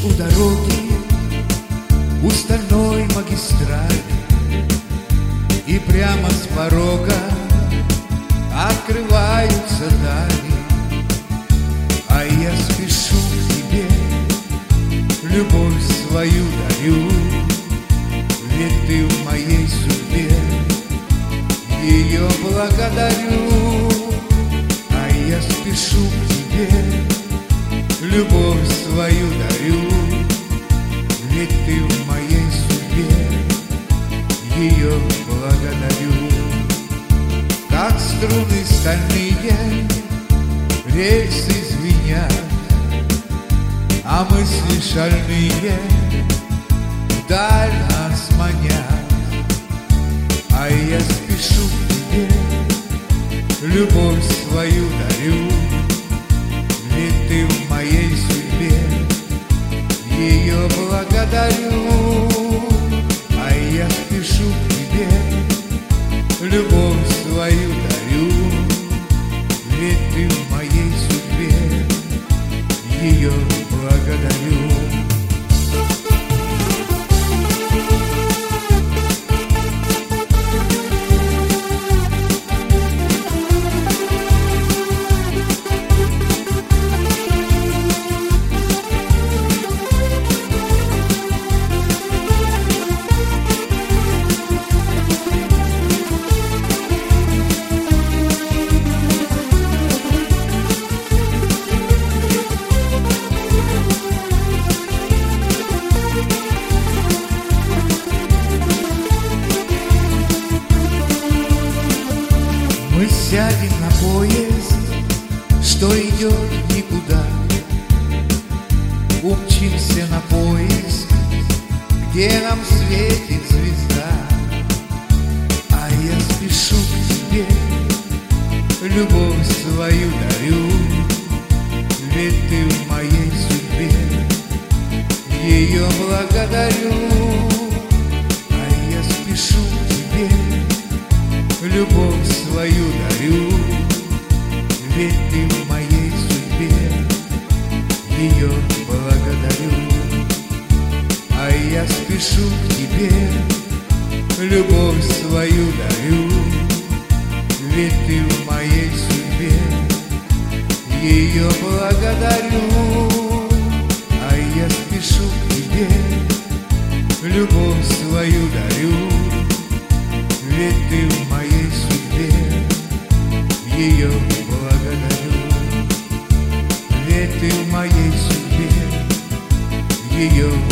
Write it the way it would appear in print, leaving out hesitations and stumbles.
у дороги, у стальной магистрали, и прямо с порога открываются дали. А я спешу к тебе, любовь свою дарю, ведь ты в моей судьбе, ее благодарю. А я спешу к тебе, любовь свою дарю, ведь ты в моей судьбе, ее благодарю. Как струны стальные, рельсы звенят, а мысли шальные вдаль нас манят. А я спешу к тебе, любовь свою дарю, ведь ты в моей судьбе, ее благодарю. А я спешу к тебе, любовь свою дарю, ведь ты в моей судьбе, ее благодарю. Мы сядем на поезд, что идет никуда, умчимся на поиск, где нам светит звезда. А я спешу к тебе, любовь свою дарю, ведь ты в моей судьбе, ее благодарю. А я спешу к тебе, любовь свою дарю, ведь ты в моей судьбе, ее благодарю. А я спешу к тебе, любовь свою дарю, ведь ты в моей судьбе, ее благодарю. А я спешу к тебе, любовь свою дарю, ведь ты в моей судьбе, ее благодарю. Ведь ты в моей судьбе, ее